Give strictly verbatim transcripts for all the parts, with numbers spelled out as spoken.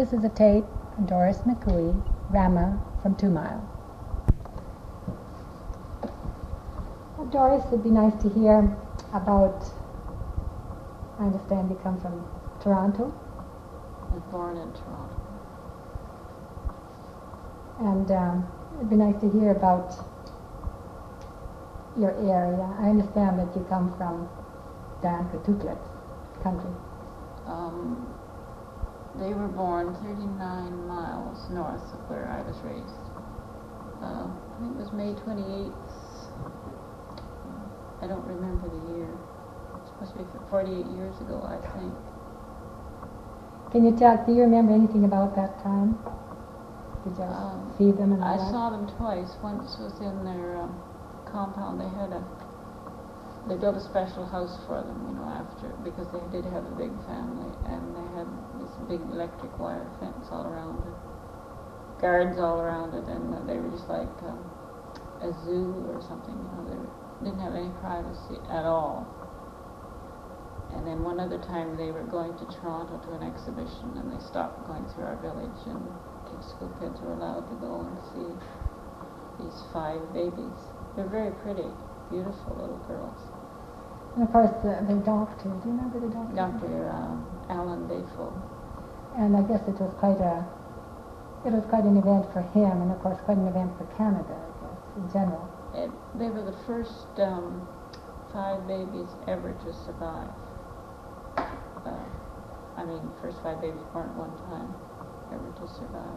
This is a tape from Doris McCooey, Rama from Two Mile. Well, Doris, it'd be nice to hear about, I understand you come from Toronto. I was born in Toronto. And um, it'd be nice to hear about your area. I understand that you come from Danakotuplet country. Um, they were born thirty-nine miles north of where I was raised. Uh, I think it was May twenty-eighth. I don't remember the year. It's supposed to be forty-eight years ago, I think. Can you tell, do you remember anything about that time? Did you Um, see them and all I that? saw them twice. Once was in their um, compound. They had a, they built a special house for them, you know, after, because they did have a big family, and they had this big electric wire fence all around it, guards all around it, and uh, they were just like um, a zoo or something, you know. They were, didn't have any privacy at all. And then one other time they were going to Toronto to an exhibition, and they stopped going through our village, and school kids were allowed to go and see these five babies. They're very pretty, beautiful little girls. And of course, the, the doctor, do you remember the doctor? Doctor Um, Alan Bayful. And I guess it was quite a, it was quite an event for him, and of course quite an event for Canada, I guess, in general. It, they were the first um, five babies ever to survive. Uh, I mean, first five babies born at one time ever to survive.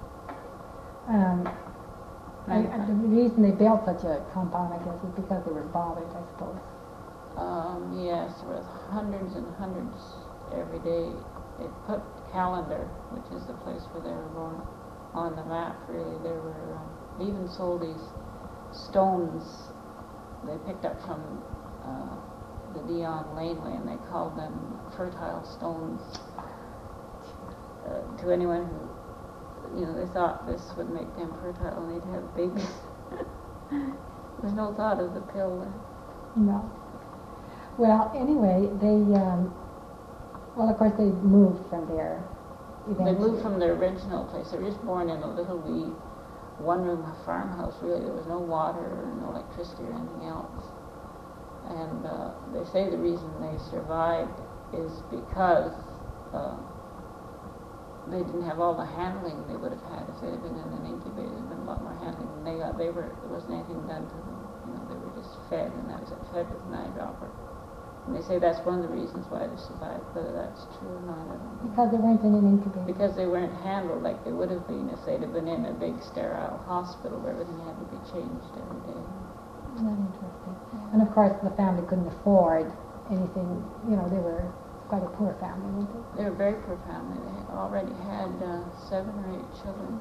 Um, I, I, the reason they built such a compound, I guess, is because they were bothered, I suppose. Um, yes, there were hundreds and hundreds every day. It put Calendar, which is the place where they were born, on the map, really. There were, um, they even sold these stones they picked up from uh, the Dion Laneway, and they called them fertile stones. Uh, to anyone who, you know, they thought this would make them fertile and they'd have babies. There's no thought of the pill there. No. Well, anyway, they, um, well, of course, they moved from there eventually. They moved from their original place. They were just born in a little wee one-room farmhouse, really. There was no water or no electricity or anything else. And uh, they say the reason they survived is because uh, they didn't have all the handling they would have had if they had been in an incubator. There'd been a lot more handling than they got. They were, there wasn't anything done to them. You know, they were just fed, and that was it, fed with an eyedropper. And they say that's one of the reasons why they survived. Whether that's true or not, I don't know. Because they weren't in an incubator. Because they weren't handled like they would have been if they'd have been in a big sterile hospital where everything had to be changed every day. Not interesting. And of course, the family couldn't afford anything. You know, they were quite a poor family, weren't they? They were a very poor family. They had already had uh, seven or eight children.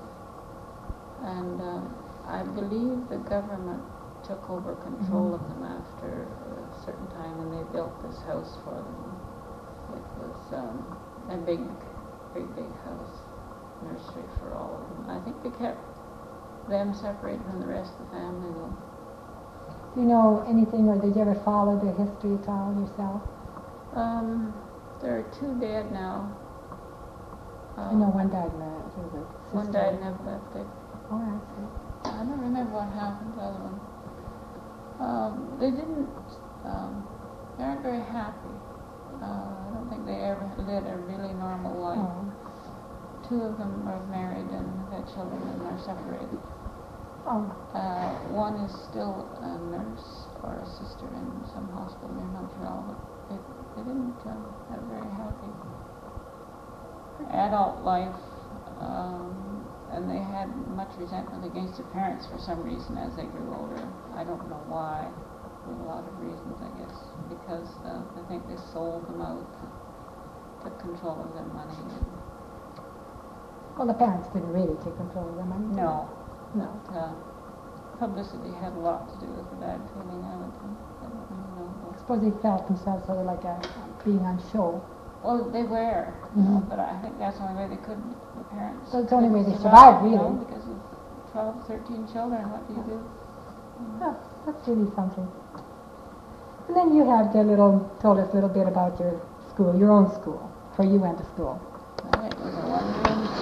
And um, I believe the government took over control mm-hmm. of them after a certain time, and they built this house for them. It was um, a big, big, big house, nursery for all of them. I think they kept them separated from the rest of the family, though. Do you know anything, or did you ever follow their history at all yourself? Um, there are two dead now. I Um, know one died in a, one died in epileptic. Oh, I see. I don't remember what happened to the other one. Um, they didn't, um, they aren't very happy. Uh, I don't think they ever led a really normal life. Oh. Two of them are married and have had children and are separated. Oh. Uh, one is still a nurse or a sister in some hospital near Montreal, but they, they didn't uh, have very happy adult life, um, and they had much resentment against their parents for some reason as they grew older. I don't know why. There were a lot of reasons, I guess, because uh, I think they sold them out, took control of their money. Well, the parents didn't really take control of their money. No. No. But, uh, publicity had a lot to do with the bad feeling, I would think. I don't really know. I suppose they felt themselves sort of like a, being on show. Well, they were, mm-hmm. you know, but I think that's the only way they could, the parents. So it's the only way they survive, survived, really. You know, because of twelve, thirteen children, what do you do? Oh, that's really something. And then you had a little, told us a little bit about your school, your own school, where you went to school. Well, it was a one-room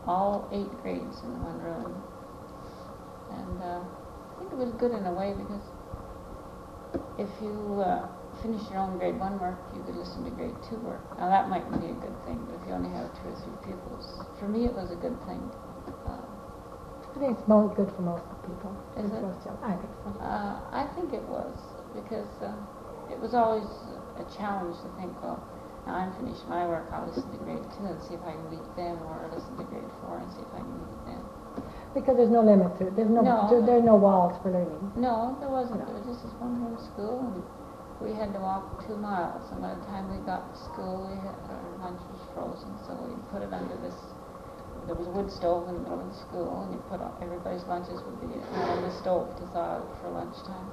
all eight grades in one room. And uh, I think it was good in a way because if you uh, finish your own grade one work, you could listen to grade two work. Now that might be a good thing, but if you only have two or three pupils, for me it was a good thing. Uh, I think it's more good for most people. Is it? Most children. I think so. uh, I think it was because uh, it was always a challenge to think, well, now I'm finished my work, I'll listen to grade two and see if I can beat them, or listen to grade four and see if I can beat them. Because there's no limit to it. There's no, No. there, there are no walls for learning. No, there wasn't. No. There was just this one room school, and we had to walk two miles. And by the time we got to school, we had, our lunch was frozen, so we put it under this. There was a wood stove in the middle of the school, and you put all, everybody's lunches would be on the stove to thaw out for lunchtime.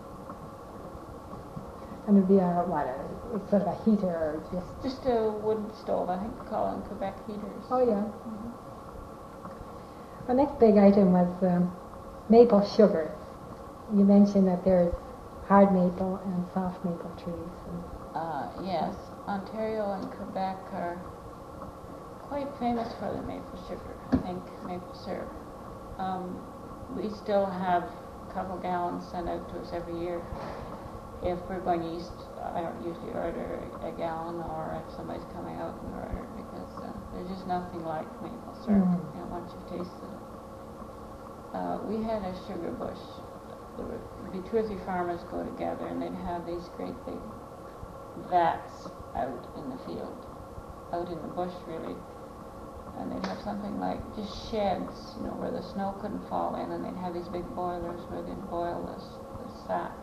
And it'd be a, what, a, it's sort of a heater or just... Just a wood stove. I think we call them Quebec heaters. Oh, yeah. Mm-hmm. The next big item was um, maple sugar. You mentioned that there's hard maple and soft maple trees. And Uh, yes, Ontario and Quebec are quite famous for their maple sugar, I think, maple syrup. Um, we still have a couple gallons sent out to us every year. If we're going east, I don't usually order a, a gallon, or if somebody's coming out, we order it, because uh, there's just nothing like maple syrup, Mm. you know, once you've tasted it. Uh, we had a sugar bush. There would be two or three farmers go together, and they'd have these great big vats out in the field, out in the bush really, and they'd have something like just sheds, you know, where the snow couldn't fall in, and they'd have these big boilers where they'd boil this, this sap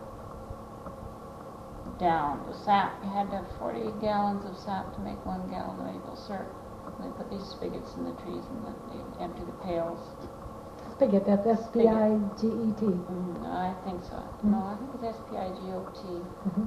down. The sap, you had to have forty gallons of sap to make one gallon of maple syrup. And they put these spigots in the trees, and then they'd empty the pails. spigot, that's S P I G E T. Mm, I think so. Mm. No, I think it's S P I G O T. Mm-hmm.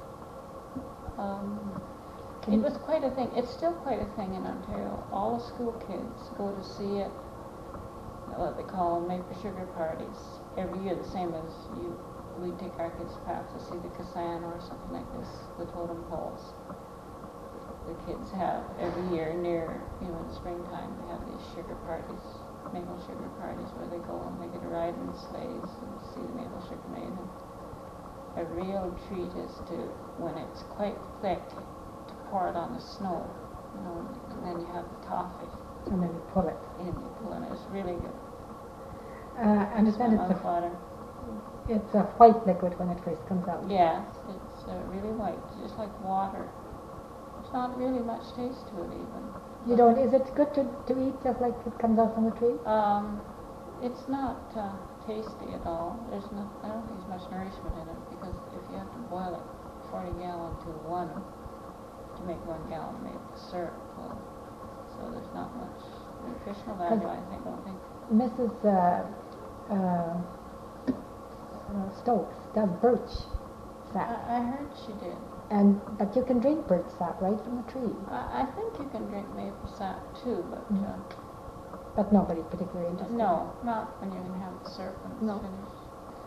Um, Can it you- was quite a thing. It's still quite a thing in Ontario. All the school kids go to see it, what they call maple sugar parties, every year, the same as you. We take our kids perhaps to see the Kassan or something like this, the totem poles. The kids have every year near, you know, in the springtime, they have these sugar parties, maple sugar parties, where they go and they get a ride in sleighs and see the maple sugar made. And a real treat is to, when it's quite thick, to pour it on the snow, you know, and then you have the toffee, And then you pull it. and you pull it. It's really good. Uh, I understand Smell it's of a, water. it's a white liquid when it first comes out. Yes, it's uh, really white, just like water. There's not really much taste to it even. You don't, is it good to, to eat just like it comes out from the tree? Um, it's not uh, tasty at all. There's no, I don't think there's much nourishment in it, because if you have to boil it forty gallon to one to make one gallon of maple syrup, well, so there's not much nutritional value, I think. I don't think. Missus Uh, uh, uh, Stokes does birch sap. I, I heard she did. And but you can drink birch sap right from the tree. I, I think you can drink maple sap too, but Mhm. uh, But nobody's particularly interested. no, not when you can have the syrup when it's No. finished.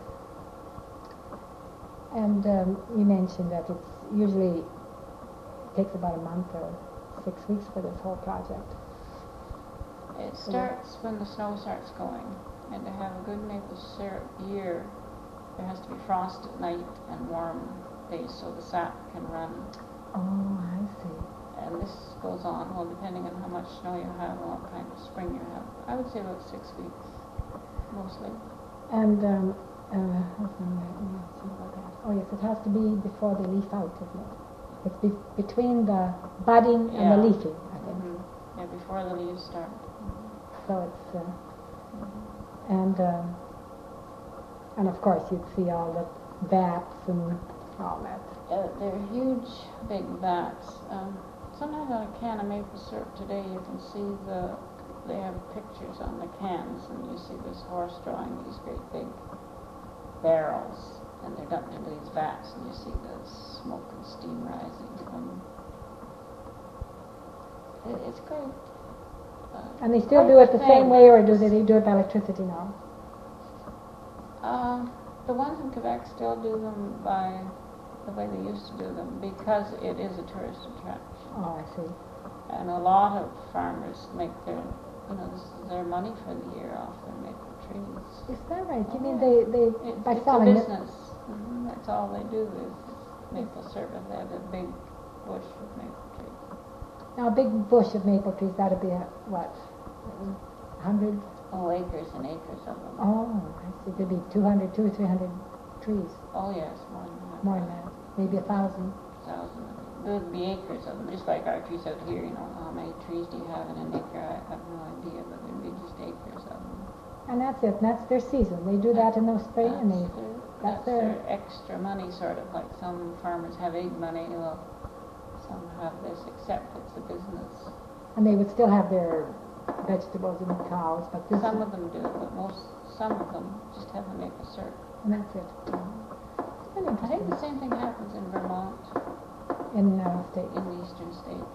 And um, you mentioned that it's usually takes about a month or six weeks for this whole project. It starts when the snow starts going, and to have a good maple syrup year, there has to be frost at night and warm days so the sap can run. Oh, I see. And this goes on, well, depending on how much snow you have and what kind of spring you have. I would say about six weeks, mostly. And um, uh, what's the name? Let me see about that. Oh yes, it has to be before they leaf out, isn't it? It's be- between the budding and the Yeah. leafing, I think. Mhm. Yeah, before the leaves start. So it's uh, and um, and of course you'd see all the vats and all that. Uh, they're huge, big vats. Um, sometimes on a can of maple syrup today, you can see the, they have pictures on the cans, and you see this horse drawing these great big barrels, and they're dumped into these vats, and you see the smoke and steam rising from them. It, it's great. Uh, And they still quite do it the thing. same way, or do they, they do it by electricity now? Uh, the ones in Quebec still do them by the way they used to do them, because it is a tourist attraction. Oh, I see. And a lot of farmers make their you know, this is their money for the year off their maple trees. Is that right? You Oh, mean yeah. they, they It, by it's selling a it? business. Mm-hmm. That's all they do is maple syrup. They have a big bush of maple trees. Now, a big bush of maple trees, that'd be a, what, hundred? Oh, acres and acres of them. Oh, I see. There'd be two hundred, two or three hundred trees. Oh, yes, more than that. More than that. Maybe a thousand. Thousand. There would be acres of them, just like our trees out here. You know, how many trees do you have in an acre? I have no idea, but there'd be just acres of them. And that's it. And that's their season. They do that in the spring, and they. That's their, That's that's their. their extra money, sort of like some farmers have egg money. Well, some have this, except it's a business. And they would still have their vegetables and cows, but this. Some of them do, but most, some of them just have the maple syrup. And that's it. It's been I think interesting. the same thing happens in Vermont, In uh, state. in the eastern states.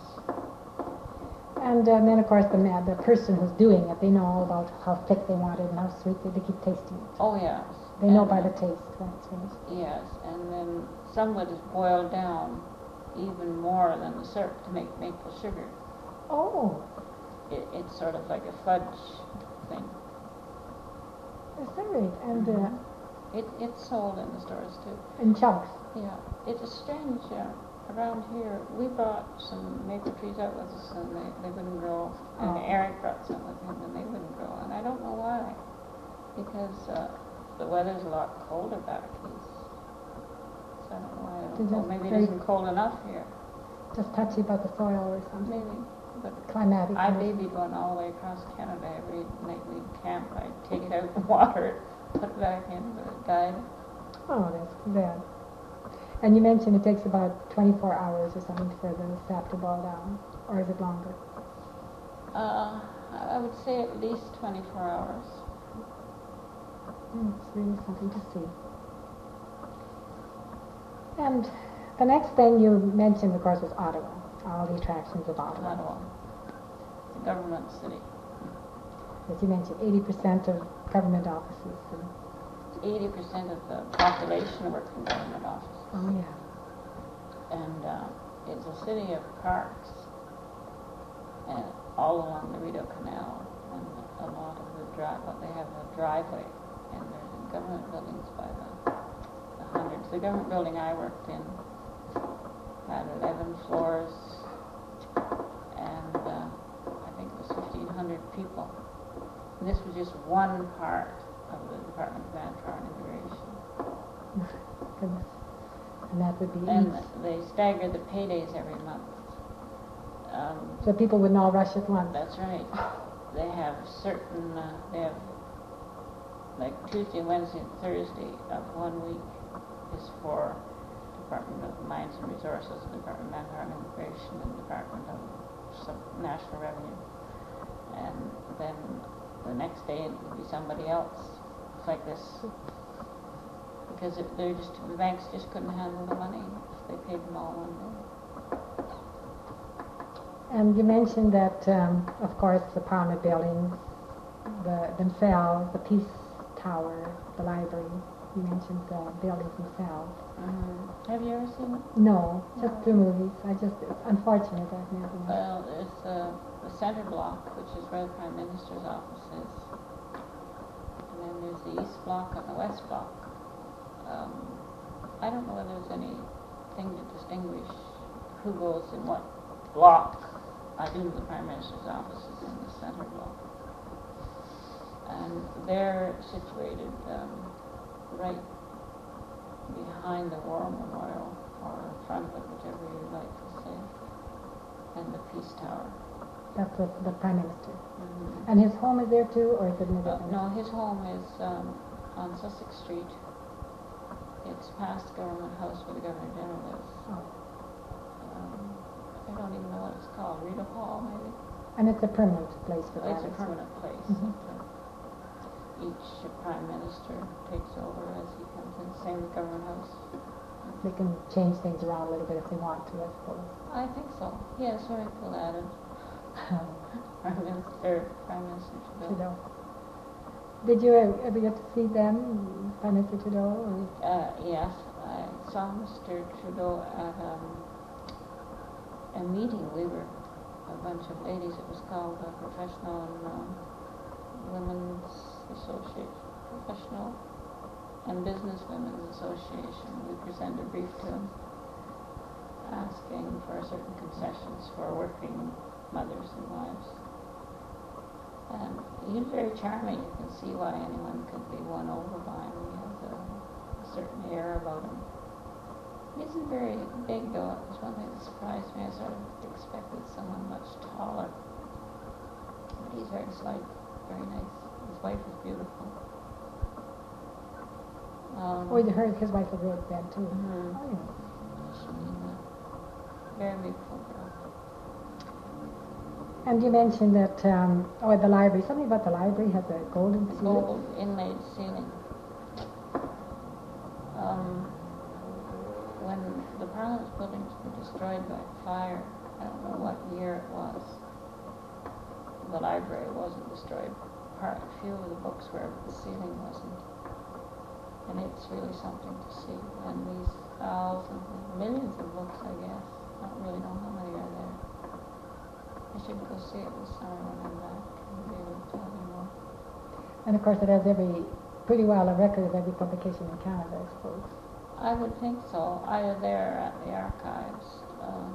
And, uh, then, of course, the man, the person who's doing it, they know all about how thick they want it and how sweet they, they keep tasting it. Oh, yes. They know And, by uh, the taste when it's finished. Yes, and then some would is boiled down even more than the syrup to make maple sugar. Oh, It, it's sort of like a fudge thing. is that right? And uh, It, it's sold in the stores too. in chunks. Yeah, it's a strange, uh, around here, we brought some maple trees out with us and they, they wouldn't grow. And Oh. Eric brought some with him and they wouldn't grow. And I don't know why. Because uh, the weather's a lot colder back east. So I don't know why. I It's don't know. just Maybe it very- isn't cold enough here. Just touchy about the soil or something. Maybe. But Climatic. I conditions. babied one all the way across Canada. Every night we'd camp, I'd take it out of the water, put it back in, but it died. Oh, that's bad. And you mentioned it takes about twenty-four hours or something for the sap to boil down, or is it longer? Uh, I would say at least twenty-four hours. Mm, it's really something to see. And the next thing you mentioned, of course, was Ottawa. All the attractions of Ottawa. Ottawa. It's a government city. As you mentioned, eighty percent of government offices. And, eighty percent of the population work in government offices. oh, yeah. And uh, it's a city of parks and all along the Rideau Canal. And a lot of the drive, well, they have a driveway and there's government buildings by the, the hundreds. The government building I worked in had eleven floors and uh, I think it was fifteen hundred people. And this was just one part of the Department of Manpower and Immigration. Goodness. And that would be And each. they stagger the paydays every month. Um, So people wouldn't all rush at once. that's right. They have certain, uh, they have, like Tuesday, Wednesday, and Thursday of one week is for Department of Mines and Resources, Department of Manpower and Immigration, and Department of some National Revenue. And then the next day it would be somebody else. It's like this. Because it, they're just, the banks just couldn't handle the money if they paid them all one day. And you mentioned that, um, of course, the Parliament buildings, the themselves, the Peace Tower, the library. You mentioned the buildings themselves. Mm-hmm. Have you ever seen it? No, just No. through movies. I just, it's unfortunate I've never. Well, there's uh, the center block, which is where the Prime Minister's office is. And then there's the east block and the west block. Um, I don't know whether there's anything to distinguish who goes in what block. I do the Prime Minister's office is in the center block. And they're situated um, right behind the War Memorial, or in front of it, whichever you like to say, and the Peace Tower. That's the, the Prime Minister. Mm-hmm. And his home is there too, or is it in a Uh, different? no, his home is um, on Sussex Street. It's past Government House where the Governor General lives. Oh. Um, I don't even know what it's called. Rideau Hall, maybe? And it's a permanent place for Oh, that. it's a is it? permanent place. Mhm. that, uh, Each Prime Minister takes over as he comes in. Same with Government House. They can change things around a little bit if they want to, I suppose. I think so. Yes, very cool added. Prime Minister, Prime Minister Trudeau. Trudeau. Did you ever, ever get to see them, Prime Minister Trudeau? Or? Uh, yes, I saw Mister Trudeau at um, a meeting. We were a bunch of ladies. It was called the Professional um, Women's Association, Professional and Business Women's Association. We presented a brief to him asking for certain concessions for working mothers and wives. And he's very charming. You can see why anyone could be won over by him. He has a, a certain air about him. He isn't very big, though. It was one thing that surprised me. I sort of expected someone much taller. But he's very slight, very nice. His wife is beautiful. Um, Oh, you heard his wife was really bad too. Mhm. Oh, yeah. She's a very beautiful girl. And you mentioned that, um, oh, the library, something about the library has a golden ceiling. Gold inlaid ceiling. Um, when the Parliament buildings were destroyed by fire, I don't know what year it was, the library wasn't destroyed. Part, a few of the books were, but the ceiling wasn't. And it's really something to see. And these thousands, millions of books, I guess. I don't really know how many are there. I should go see it this summer when I'm back and be able to tell you more. And of course it has every, pretty well a record of every publication in Canada, I suppose. I would think so. Either there or at the archives. Uh,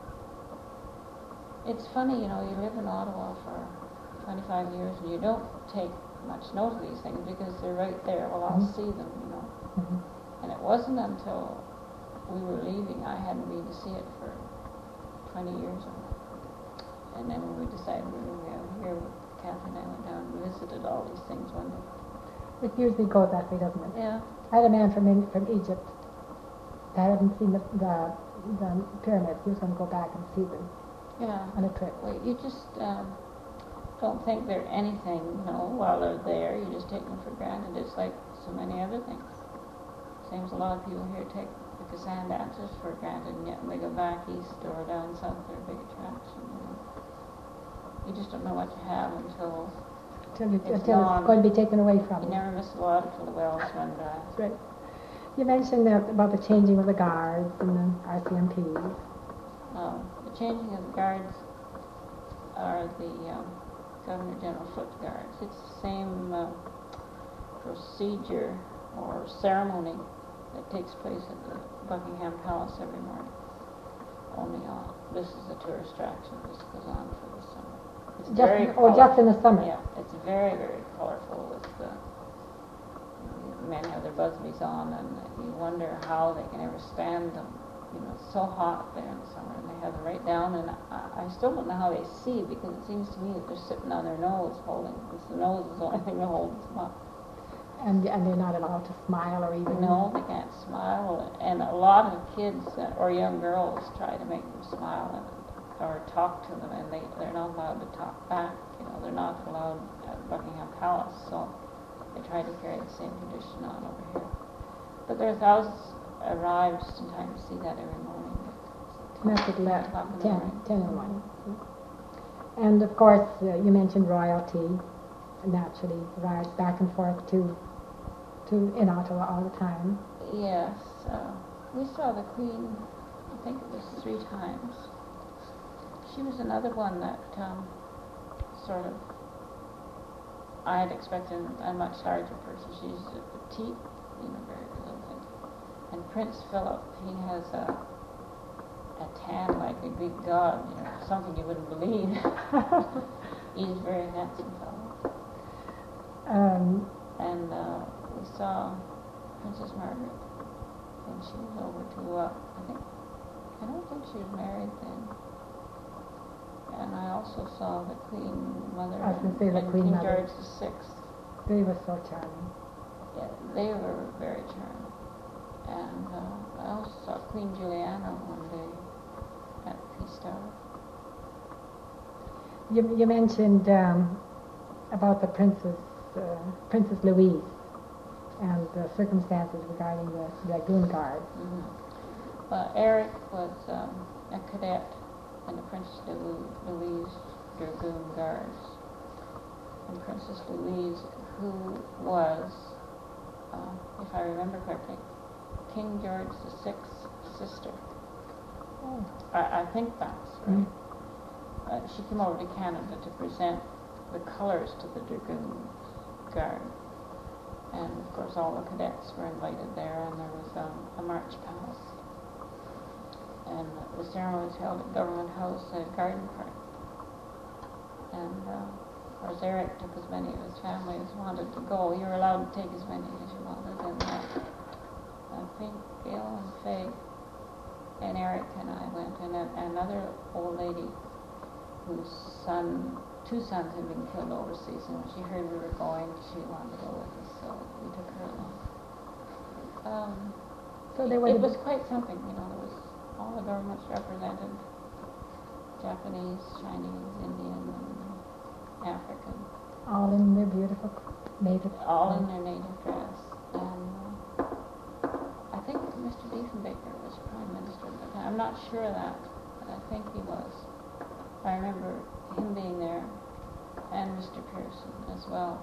it's funny, you know, you live in Ottawa for twenty-five years and you don't take much note of these things because they're right there. Well, I'll Mhm. see them, you know. Mm-hmm. And it wasn't until we were leaving, I hadn't been to see it for twenty years. And then when we decided we were going to here, Catherine and I went down and visited all these things one day. It usually goes that way, doesn't it? Yeah. I had a man from in, from Egypt that hadn't seen the, the, the pyramids. He was going to go back and see them Yeah. on a trip. Well, you just um, don't think they're anything, you know, while they're there. You just take them for granted. It's like so many other things. Same as a lot of people here take the Kazan dancers for granted, and yet when they go back east or down south, they're a big attraction. You know, you just don't know what you have until Until, you, It's until gone. it's going to be taken away from you you. never miss the water till the wells run dry. That's right. You mentioned that about the changing of the guards and the R C M Ps. Um, the changing of the guards are the um, Governor General Foot Guards. It's the same uh, procedure or ceremony that takes place at the Buckingham Palace every morning. Only on this is a tourist attraction. This goes on for the summer. It's Just very in, oh, just in the summer. Yeah, it's very very colorful with the. The men have their busbies on, and you wonder how they can ever stand them. You know, it's so hot there in the summer, and they have them right down, and I, I still don't know how they see, because it seems to me that they're sitting on their nose holding, because the nose is the only thing that holds them up. And, and they're not allowed to smile or even... No, they can't smile, and a lot of kids uh, or young girls try to make them smile and, or talk to them, and they, they're not allowed to talk back. You know, they're not allowed at Buckingham Palace, so they try to carry the same tradition on over here. But there are thousands arrive just in time to see that every morning. And that's at ten le- o'clock in the ten, morning. ten in the morning. And of course, uh, you mentioned royalty, naturally rides back and forth to, to in Ottawa all the time. Yes, uh, we saw the Queen, I think it was three times. She was another one that um, sort of, I had expected a much larger person. She's a petite, you know, very little thing. And Prince Philip, he has a a tan like a Greek god, you know, something you wouldn't believe. He's a very handsome fellow. Um, And uh, we saw Princess Margaret when she was over to, uh, I think, I don't think she was married then. And I also saw the Queen Mother I was gonna and, say the and Queen King Mother. George the Sixth. they were so charming. Yeah, they were very charming. And uh, I also saw Queen Juliana one day at the Peace Tower. You, you mentioned um, about the Princess, uh, Princess Louise and the circumstances regarding the Dragoon Guard. Mm-hmm. Well, Eric was um, a cadet in the Princess Lou- Louise Dragoon Guards. And Princess Louise, who was, uh, if I remember correctly, King George the Sixth's sister. Oh. I, I think that's right. Mm. uh, she came over to Canada to present the colors to the Dragoons Guard. And of course all the cadets were invited there, and there was um, a march past. And the ceremony was held at Government House at Garden Park. And uh, of course Eric took as many of his family as wanted to go. You were allowed to take as many as you wanted. And uh, I think Gail and Faye and Eric and I went, and a, another old lady whose son, two sons had been killed overseas, and when she heard we were going, she wanted to go with us, so we took her along. Um, So they were it the- was quite something, you know, there was all the governments represented, Japanese, Chinese, Indian, and African, all in their beautiful native. all in their native dress. And uh, I think Mister Diefenbaker was Prime Minister at the time. I'm not sure of that, but I think he was. I remember him being there, and Mister Pearson as well.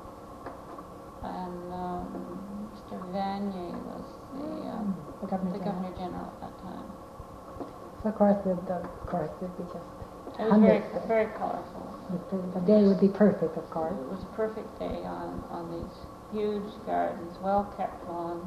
And um, Mister Vanier was the, um, The Governor the General. Governor General at that time. So of course, the, the, of course, it'd be just It was very, hundreds. very colorful. The, the day would be perfect, of course. It was a perfect day on, on these huge gardens, well-kept lawns.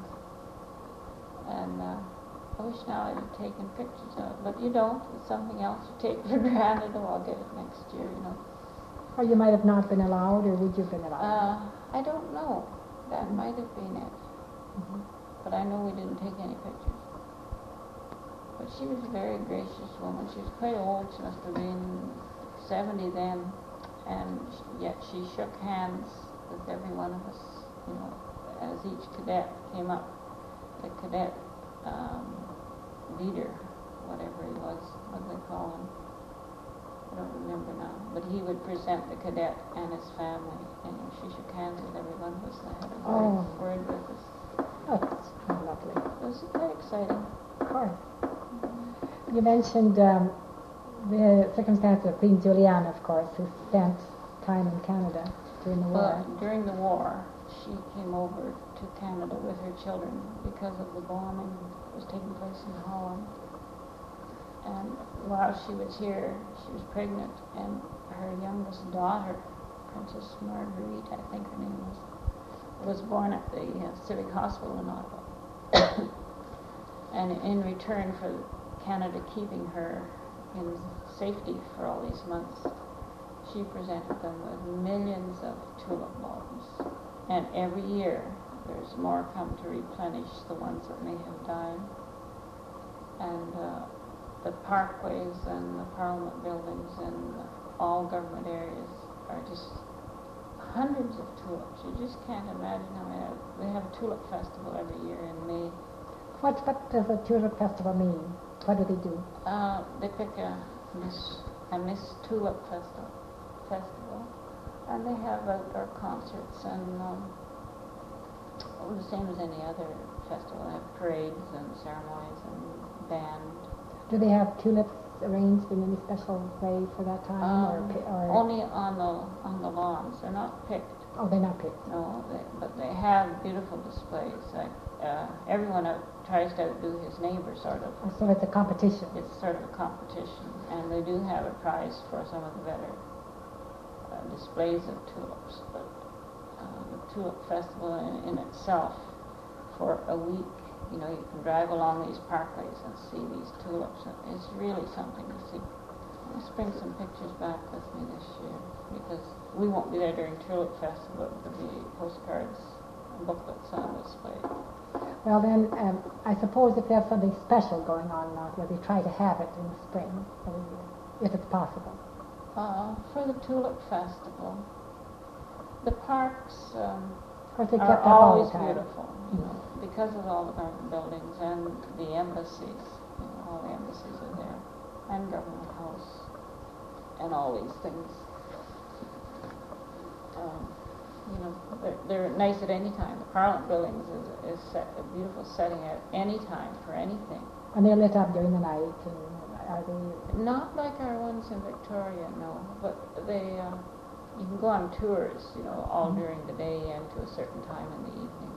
And uh, I wish now I'd have taken pictures of it, but you don't. It's something else you take for granted. Oh, I'll get it next year, you know. Or you might have not been allowed, or would you have been allowed? Uh, I don't know. That might have been it. Mhm. But I know we didn't take any pictures. But she was a very gracious woman. She was quite old. She must have been seventy then. And sh- yet she shook hands with every one of us, you know, as each cadet came up. The cadet um, leader, whatever he was, what do they call him? I don't remember now. But he would present the cadet and his family. And she shook hands with every one of us and had a word, Oh. word with us. Oh, that's lovely. It was quite exciting. Of course. You mentioned um, the circumstance of Queen Juliana, of course, who spent time in Canada during the war. Well, during the war, she came over to Canada with her children because of the bombing that was taking place in Holland. And while she was here, she was pregnant, and her youngest daughter, Princess Marguerite, I think her name was, was born at the uh, Civic Hospital in Ottawa. And in return for Canada keeping her in safety for all these months, she presented them with millions of tulip bulbs. And every year, there's more come to replenish the ones that may have died. And uh, the parkways and the Parliament buildings and all government areas are just hundreds of tulips. You just can't imagine how many. They have a tulip festival every year in May. What, what does a tulip festival mean? What do they do? Uh, they pick a Miss, a Miss Tulip festival, festival, and they have outdoor concerts and um, oh, the same as any other festival. They have parades and ceremonies and band. Do they have tulips arranged in any special way for that time? Um, or, pi- or only on the on the lawns. They're not picked. Oh, they're not picked. No, they, but they have beautiful displays. Like uh, everyone out, tries to outdo his neighbor, sort of. Oh, so it's a competition. It's sort of a competition, and they do have a prize for some of the better uh, displays of tulips. But uh, the tulip festival in, in itself, for a week, you know, you can drive along these parkways and see these tulips. It's really something to see. Let's bring some pictures back with me this year, because we won't be there during Tulip Festival, but there'll be postcards and booklets on display. Well then, um, I suppose if there's something special going on out there, they try to have it in the spring every year, if it's possible. Uh, for the Tulip Festival, the parks um, Of course, they are kept up all always the time. beautiful, you know, because of all the government buildings and the embassies. You know, all the embassies are there, and Government House, and all these things. Um, you know, they're, they're nice at any time. The Parliament buildings is, is set, a beautiful setting at any time for anything. And they're lit up during the night, and are they... Not like our ones in Victoria, no, but they, uh, you can go on tours, you know, all Mhm. during the day and to a certain time in the evening.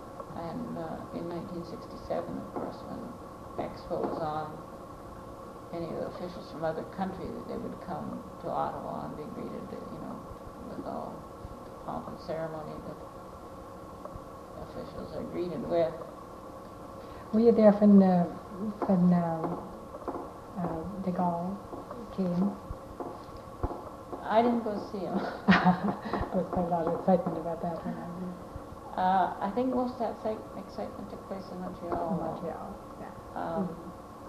And uh, in nineteen sixty-seven, of course, when Expo was on, any of the officials from other countries, they would come to Ottawa and be greeted, you know, with all the pomp and ceremony that officials are greeted with. Were you there when, uh, when um, uh, de Gaulle came? I didn't go see him. There was quite a lot of excitement about that when I was Uh, I think most of that exci- excitement took place in Montreal. in Montreal. Yeah. Um, Mhm.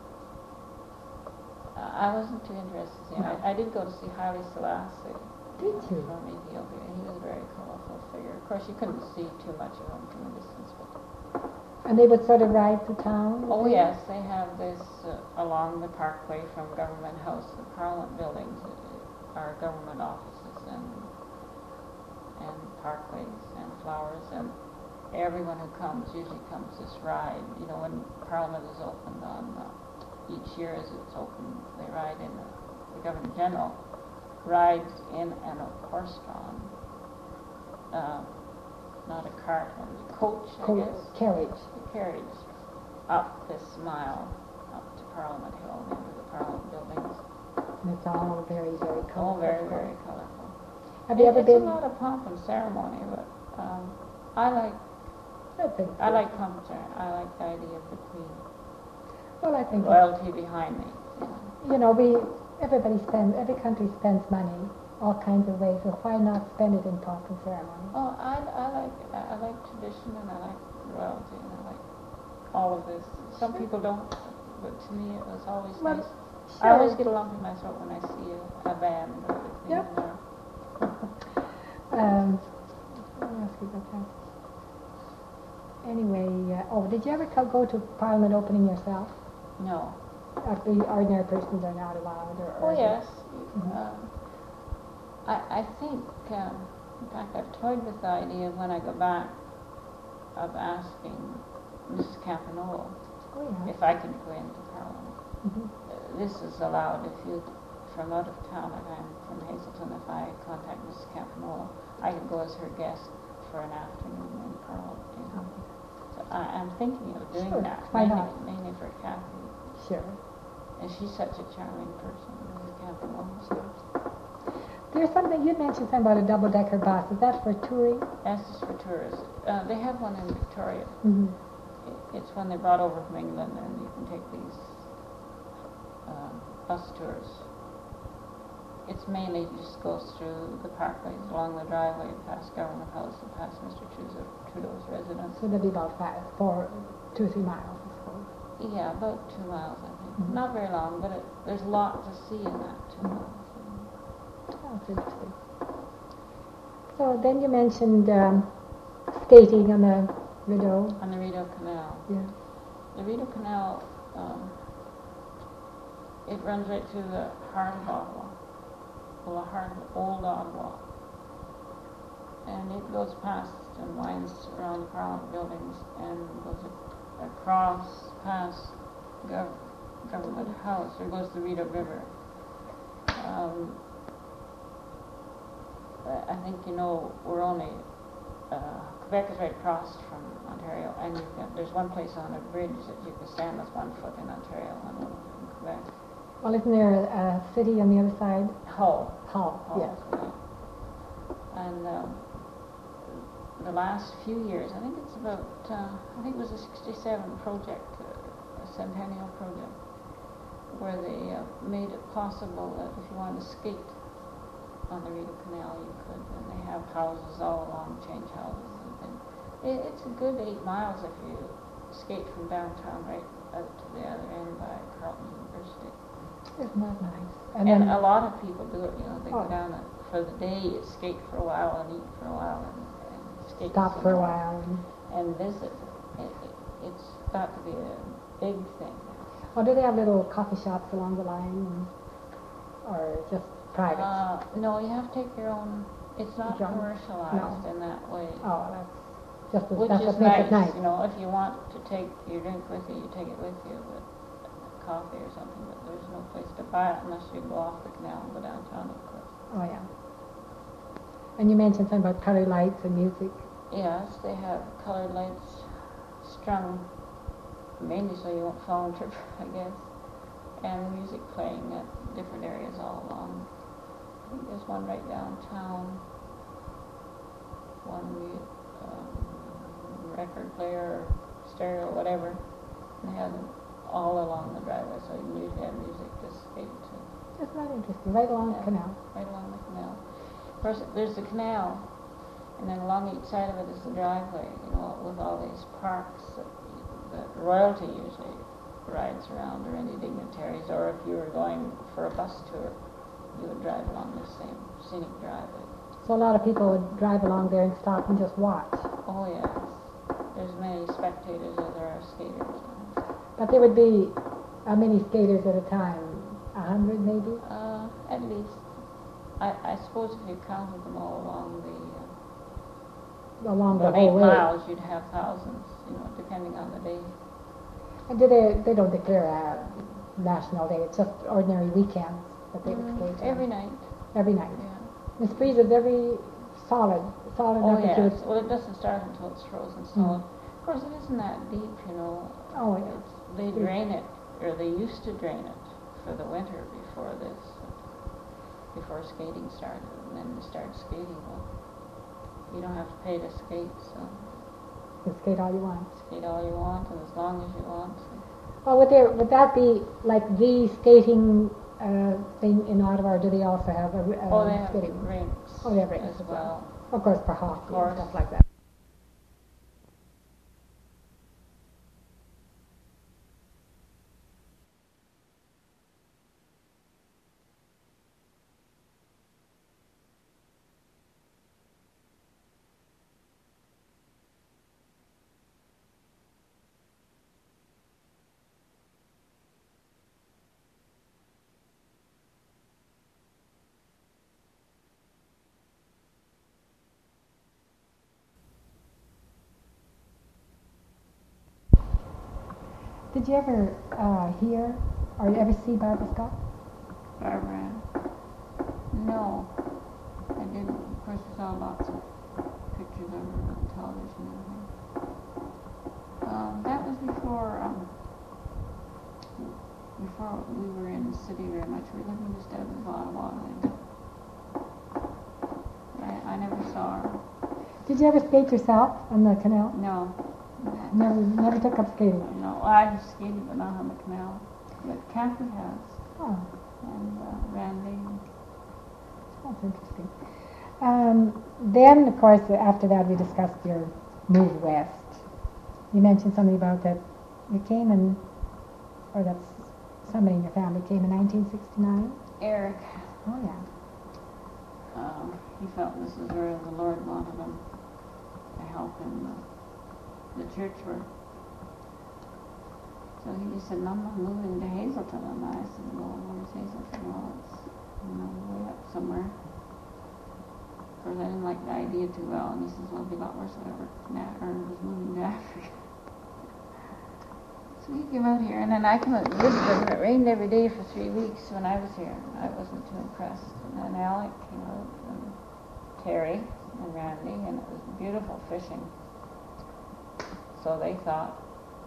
I wasn't too interested in him. No. I, I did go to see Haile Selassie Did you? from Ethiopia. He was a very colorful figure. Of course, you couldn't see too much of him from a distance, but And they would sort of ride to town? oh with you? yes, they have this uh, along the parkway from Government House, the Parliament buildings uh, are government offices and and parkways and flowers, and everyone who comes usually comes this ride. You know, when Parliament is opened on uh, each year as it's open, they ride in. Uh, the Governor General rides in an horse-drawn, uh, not a cart, but a coach, I Co- guess. Carriage. The carriage up this mile up to Parliament Hill and into the Parliament buildings. And it's all very, very colorful. All very, very colorful. Have you It- ever it's been? a lot of pomp and ceremony, but um, I like I think I so. like pomp and ceremony. I like the idea of the Queen, Well, I think, royalty behind me. You know. you know, we, everybody spends, every country spends money all kinds of ways, so why not spend it in pomp and ceremony? Oh, I, I like I I like tradition and I like royalty and I like all of this. Some Sure. people don't, but to me it was always Well, nice. I sure. always get a lump in my throat when I see a, a band or the Queen Yep. in there. Um, what else we got there? Anyway, uh, oh, did you ever co- go to Parliament opening yourself? No. Uh, the ordinary persons are not allowed, or? Oh or yes. Mhm. Um, I I think um, in fact I've toyed with the idea when I go back of asking Missus Campanolo Oh, yeah. if I could go into Parliament. Mhm. Uh, This is allowed if you from out of town. If I'm from Hazelton, if I contact Missus Campanolo, I could go as her guest for an afternoon in Parliament. You know. So I, I'm thinking of doing Sure, that why mainly, not? mainly for Kathy. Sure. And she's such a charming person, Missus Campanolo. So There's something, you mentioned something about a double-decker bus. Is that for touring? that's just for tourists. Uh, they have one in Victoria. Mm-hmm. I- It's one they brought over from England, and you can take these uh, bus tours. It's mainly just goes through the parkways, along the driveway, past Government House, and past Mister Trudeau's, Trudeau's residence. So that'd be about five, four, two, three miles, I suppose. Yeah, about two miles, I think. Mhm. Not very long, but it, there's a lot to see in that two miles. Oh, that's interesting. So then you mentioned um, skating on the Rideau. On the Rideau Canal. Yeah. The Rideau Canal, um, it runs right through the heart of Ottawa, well, the heart of old Ottawa. And it goes past and winds around the Parliament buildings and goes ac- across past Gov- Government House, or goes to the Rideau River. Um, I I think, you know, we're only, uh, Quebec is right across from Ontario, and you've got, there's one place on a bridge that you can stand with one foot in Ontario and one foot in Quebec. Well, isn't there a, a city on the other side? Hull. Hull, Hull, yes. yeah. And um, the last few years, I think it's about, uh, I think it was a sixty-seven project, uh, a centennial project, where they uh, made it possible that if you wanted to skate on the Rideau Canal, you could. And they have houses all along, change houses and things. It, it's a good eight miles if you skate from downtown right out to the other end by Carleton University. Isn't that nice? And, then, a lot of people do it, you know, they Oh. go down and for the day, skate for a while and eat for a while and, and skate stop some for a more while. And, and visit. It, it, it's got to be a big thing. oh, do they have little coffee shops along the line, and, or just private? Uh, no, you have to take your own. It's not Your own? commercialized in that way. oh, that's just as, Which that's is what makes nice, it nice. you know, if you want to take your drink with you, you take it with you, but coffee or something, but there's no place to buy it unless you go off the canal and go downtown, of course. Oh, yeah. And you mentioned something about colored lights and music. Yes, they have colored lights strung mainly so you won't fall and trip, I guess. and music playing at different areas all along. I think there's one right downtown, one um, record player, or stereo, whatever, and they have them all along the driveway, so you usually have music just skate to. That's not interesting. Right along Yeah, the canal. right along the canal. Of course, there's the canal, and then along each side of it is the driveway, you know, with all these parks that, that royalty usually rides around, or any dignitaries, or if you were going for a bus tour, you would drive along the same scenic driveway. So a lot of people would drive along there and stop and just watch. Oh yes, there's many spectators as there are skaters. But there would be how many skaters at a time? A hundred maybe? Uh, at least. I, I suppose if you counted them all along the uh, Along the about eight whole way. miles, you'd have thousands, you know, depending on the day. And do they, they don't declare a national day, it's just ordinary weekends that they would Mm, skate on. every night, Every night. yeah. This freeze is every solid, solid Oh enough that you yes, would- well it doesn't start until it's frozen solid. Of course, it isn't that deep, you know. Oh, yeah. It's, they drain it, or they used to drain it for the winter before this, before skating started, and then you start skating. Well, you don't have to pay to skate, so you can skate all you want. skate all you want and as long as you want. Well, would there, would that be like the skating uh, thing in Ottawa, or do they also have a, a Oh, they have skating? rinks Oh, they have rinks as as well. Of course, for hockey and course. stuff like that. Did you ever uh, hear or you ever see Barbara Scott? Barbara? No, I didn't. Of course, I saw lots of pictures of her on television and everything. Um, that was before, um, before we were in the city very much. We were living just out of Ottawa. I, I never saw her. Did you ever skate yourself on the canal? No. Never, never took up skating. No, I've skated, but not on the canal. But Kathy has, Oh, and uh, Randy. that's interesting. Um, then, of course, after that, we discussed your move west. You mentioned something about that you came in, or that somebody in your family came in nineteen sixty-nine. Eric. Oh, yeah. Um, he felt this is where the Lord wanted him to help him. Uh, the church work. So he just said, Mom, I'm moving to Hazelton. And I said, well, where's Hazelton? Well, it's, you know, way up somewhere. Of course, I didn't like the idea too well. And he says, well, it'll be a lot worse if I ever Ern was moving to Africa. So he came out here, and then I came out and visited him. It rained every day for three weeks when I was here. I wasn't too impressed. And then Alec came out, and Terry, and Randy, and it was beautiful fishing. So they thought.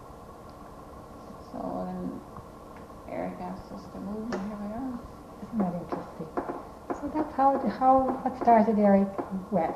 So then Eric asked us to move, and here we are. Isn't that interesting? So that's how, how what started Eric West.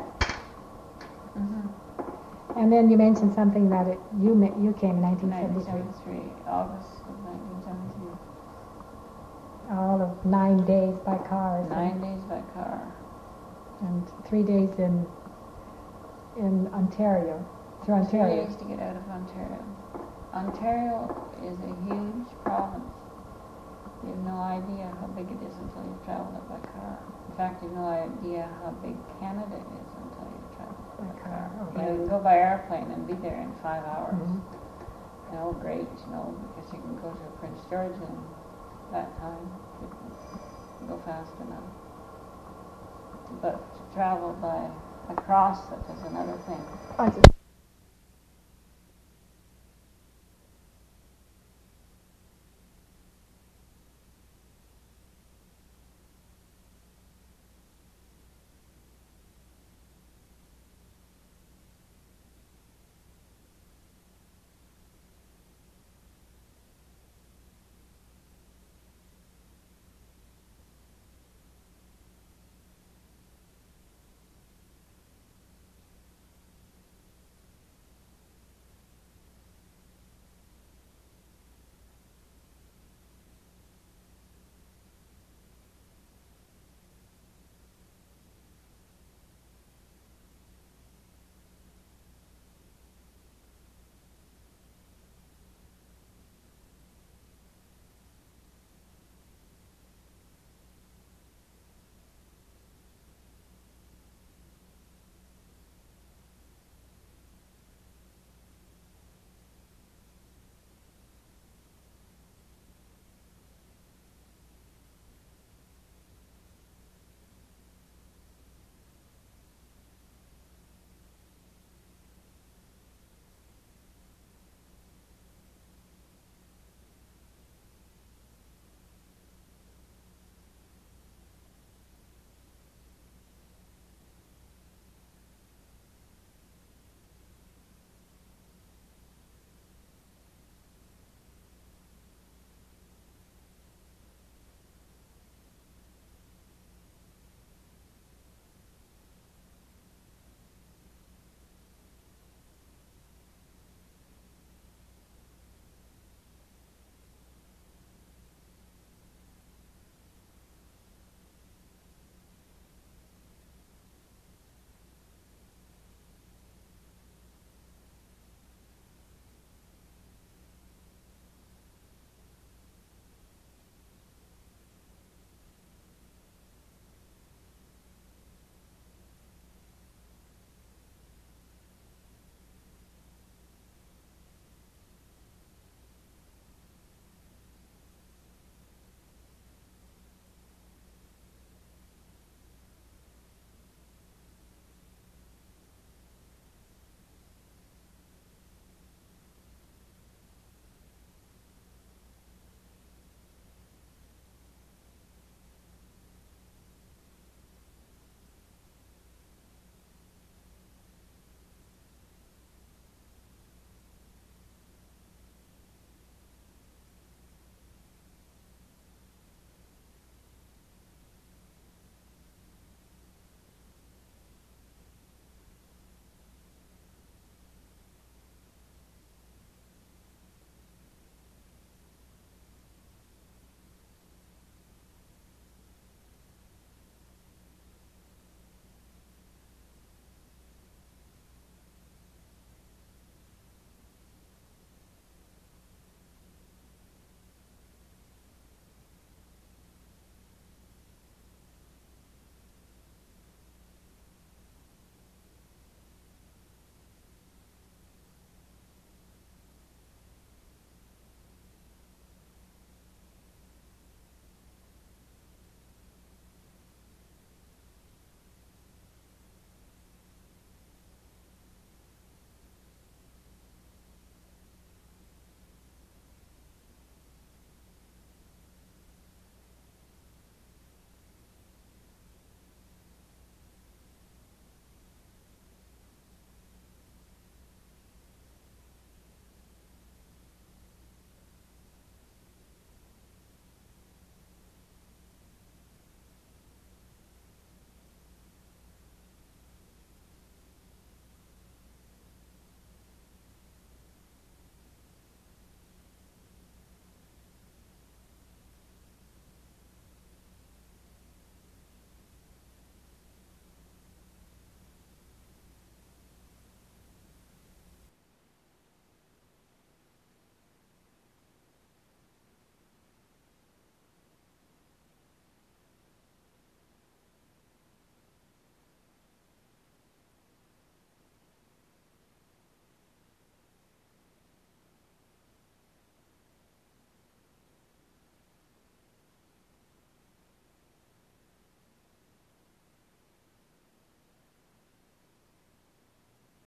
Mm-hmm. And then you mentioned something that it, you met, you came in nineteen nineteen seventy-three. seventy-three, August of nineteen seventy-three. All of nine days by car. I Nine think. days by car. And three days in in Ontario, through Ontario. Three days to get out of Ontario. Ontario is a huge province. You have no idea how big it is until you travel it by car. In fact, you have no idea how big Canada is until you travel it by By car. car, You okay. know, you can go by airplane and be there in five hours. Mhm. And oh, great, you know, because you can go to Prince George in that time. You can go fast enough. But to travel by across it is another thing. I just